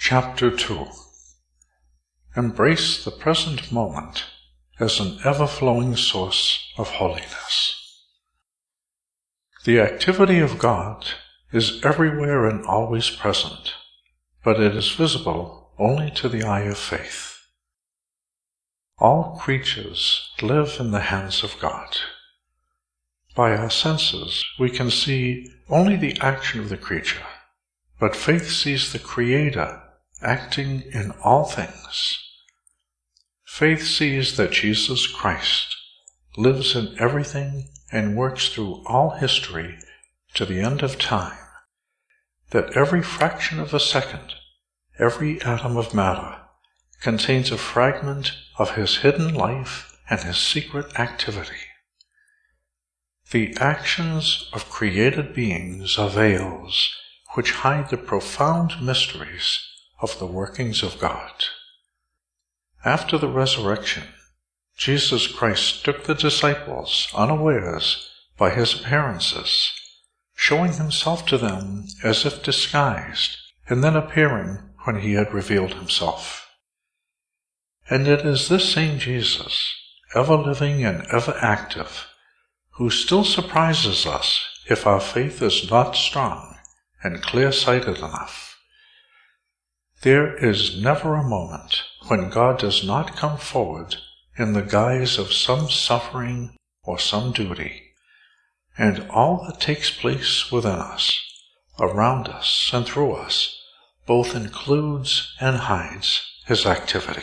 Chapter 2. Embrace the present moment as an ever-flowing source of holiness. The activity of God is everywhere and always present, but it is visible only to the eye of faith. All creatures live in the hands of God. By our senses, we can see only the action of the creature, but faith sees the Creator acting in all things. Faith sees that Jesus Christ lives in everything and works through all history to the end of time, that every fraction of a second, every atom of matter, contains a fragment of His hidden life and His secret activity. The actions of created beings are veils which hide the profound mysteries of the workings of God. After the resurrection, Jesus Christ took the disciples unawares by His appearances, showing Himself to them as if disguised, and then appearing when He had revealed Himself. And it is this same Jesus, ever living and ever active, who still surprises us if our faith is not strong and clear-sighted enough. There is never a moment when God does not come forward in the guise of some suffering or some duty, and all that takes place within us, around us, and through us, both includes and hides His activity.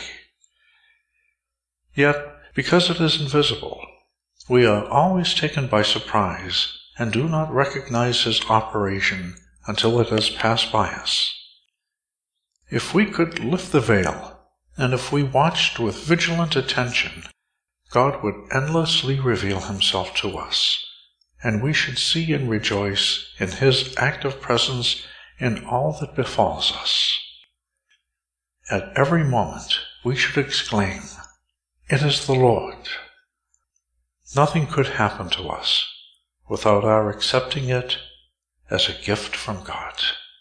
Yet, because it is invisible, we are always taken by surprise and do not recognize His operation until it has passed by us. If we could lift the veil, and if we watched with vigilant attention, God would endlessly reveal Himself to us, and we should see and rejoice in His active presence in all that befalls us. At every moment we should exclaim, "It is the Lord." Nothing could happen to us without our accepting it as a gift from God.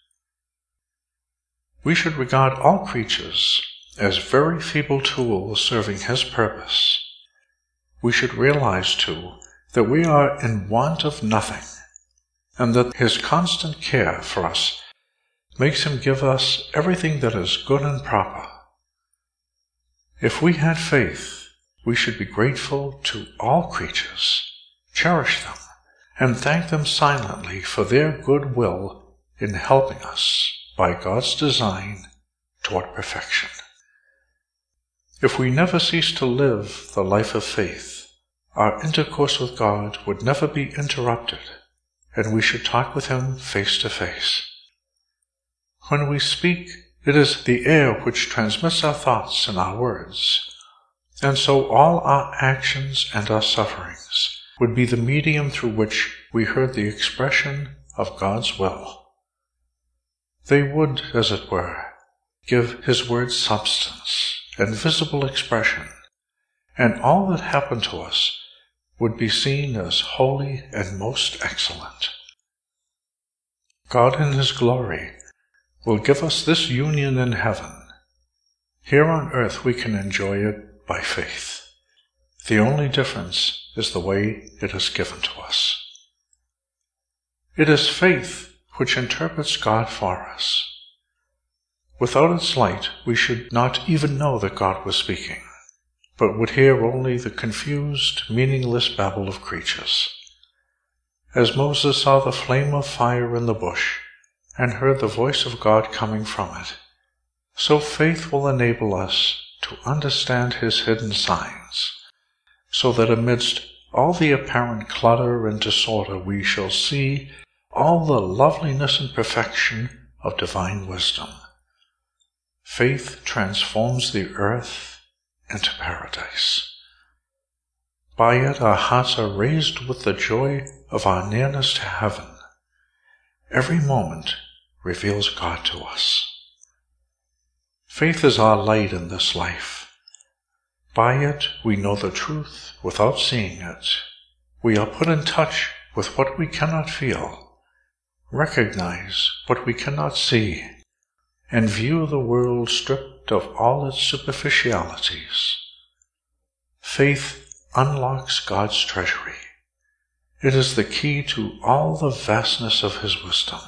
We should regard all creatures as very feeble tools serving His purpose. We should realize, too, that we are in want of nothing, and that His constant care for us makes Him give us everything that is good and proper. If we had faith, we should be grateful to all creatures, cherish them, and thank them silently for their good will in helping us by God's design toward perfection. If we never cease to live the life of faith, our intercourse with God would never be interrupted, and we should talk with Him face to face. When we speak, it is the air which transmits our thoughts and our words, and so all our actions and our sufferings would be the medium through which we heard the expression of God's will. They would, as it were, give His word substance and visible expression, and all that happened to us would be seen as holy and most excellent. God in His glory will give us this union in heaven. Here on earth we can enjoy it by faith. The only difference is the way it is given to us. It is faith which interprets God for us. Without its light, we should not even know that God was speaking, but would hear only the confused, meaningless babble of creatures. As Moses saw the flame of fire in the bush and heard the voice of God coming from it, so faith will enable us to understand His hidden signs, so that amidst all the apparent clutter and disorder we shall see all the loveliness and perfection of divine wisdom. Faith transforms the earth into paradise. By it our hearts are raised with the joy of our nearness to heaven. Every moment reveals God to us. Faith is our light in this life. By it we know the truth without seeing it. We are put in touch with what we cannot feel, recognize what we cannot see, and view the world stripped of all its superficialities. Faith unlocks God's treasury. It is the key to all the vastness of His wisdom.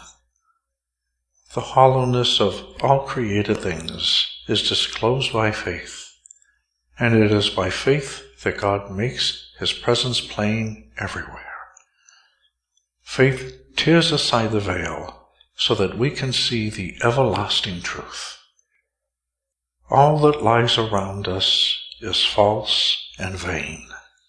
The hollowness of all created things is disclosed by faith, and it is by faith that God makes His presence plain everywhere. Faith tears aside the veil so that we can see the everlasting truth. All that lies around us is false and vain.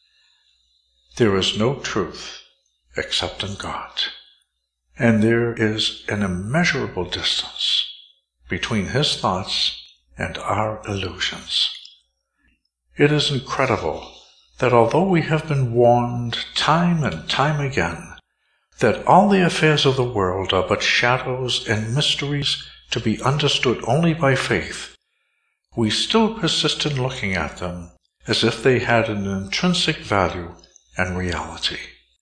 There is no truth except in God, and there is an immeasurable distance between His thoughts and our illusions. It is incredible that although we have been warned time and time again that all the affairs of the world are but shadows and mysteries to be understood only by faith, we still persist in looking at them as if they had an intrinsic value and reality.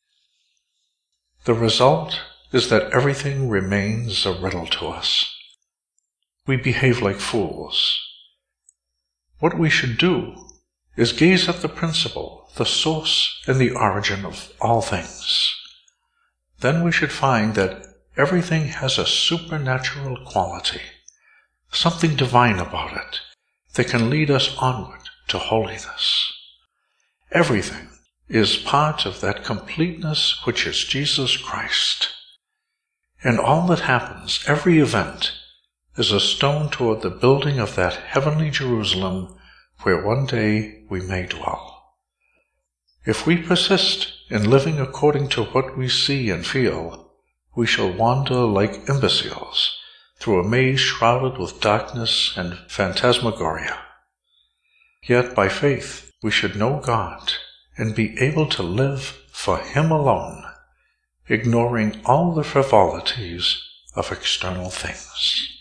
The result is that everything remains a riddle to us. We behave like fools. What we should do is gaze at the principle, the source, and the origin of all things. Then we should find that everything has a supernatural quality, something divine about it that can lead us onward to holiness. Everything is part of that completeness which is Jesus Christ. And all that happens, every event, is a stone toward the building of that heavenly Jerusalem where one day we may dwell. If we persist in living according to what we see and feel, we shall wander like imbeciles through a maze shrouded with darkness and phantasmagoria. Yet by faith we should know God and be able to live for Him alone, ignoring all the frivolities of external things.